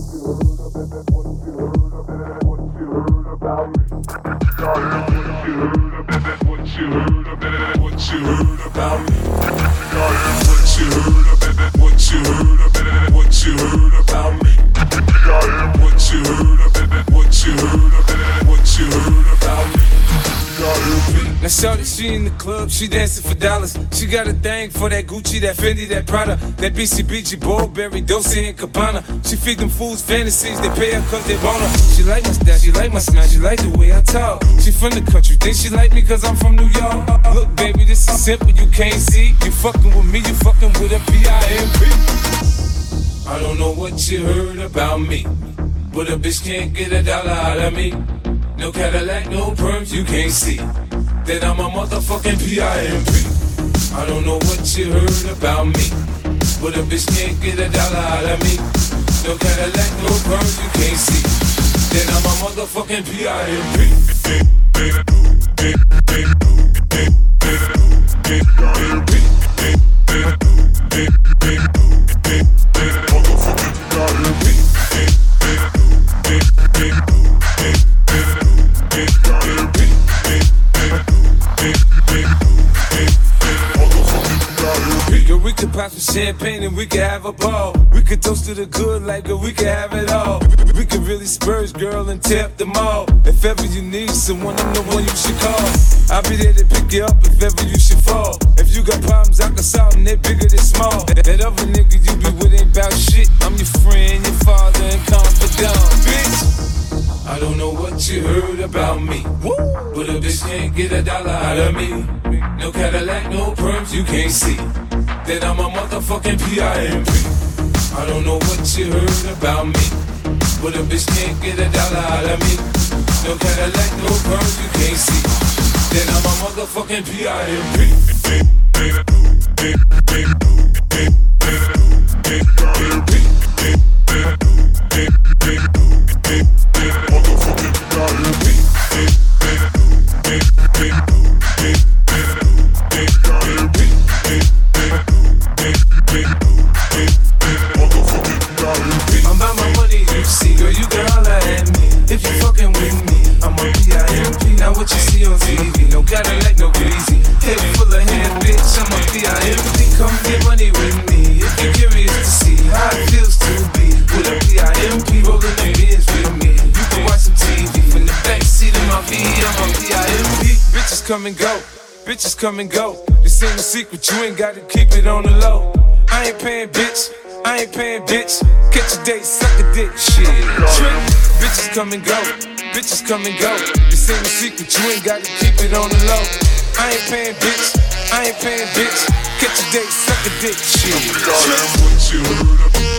Now shorty, she in the club, she dancing for dollars. She got a thing for that Gucci, that Fendi, that Prada, that BCBG, Burberry, Dolce & Gabbana. She feed them fools fantasies, they pay her cause they want her. She like my style, she like my smile, she like the way I talk. She from the country, think she like me cause I'm from New York. Look baby, this is simple, you can't see. You fucking with me, you fucking with a P.I.M.P. I don't know what you heard about me, but a bitch can't get $1 out of me. No Cadillac, no perms, you can't see that I'm a motherfucking P.I.M.P. I don't know what you heard about me, but a bitch can't get $1 out of me. No Cadillac, no perms, you can't see that I'm a motherfucking P.I.M.P. We could pop some champagne and we could have a ball. We could toast to the good like we could have it all. We could really spurge, girl, and tear up the mall. If ever you need someone, I'm the one you should call. I'll be there to pick you up if ever you should fall. If you got problems, I can solve them, they're bigger than small. That other nigga you be with ain't about shit. I'm your friend, your father, and confidant, bitch. I don't know what you heard about me, but a bitch can't get $1 out of me. No Cadillac, no perms, you can't see that I'm a motherfucking P.I.M.P. I don't know what you heard about me, but a bitch can't get $1 out of me. No Cadillac, no perms, you can't see that I'm a motherfucking P.I.M.P. I'm about my money, you see, girl, you can holler at me. If you fucking with me, I'm a P.I.M.P. Now what you see on TV, no Cadillac, no greasy. Head full of hair, bitch, I'm a P.I.M.P. Come get money with me, if you're curious to see how it feels to be with a P.I.M.P. rolling the beers with me. You can watch some TV from the backseat of my V, I'm a P.I.M.P. Bitches come and go, bitches come and go. This ain't a secret, you ain't gotta keep it on the low. I ain't paying, bitch. I ain't paying, bitch. Catch a date, suck a dick, shit. Trick. Bitches come and go, bitches come and go. This ain't a secret, you ain't gotta keep it on the low. I ain't paying, bitch. I ain't paying, bitch. Catch a date, suck a dick, shit. Trick.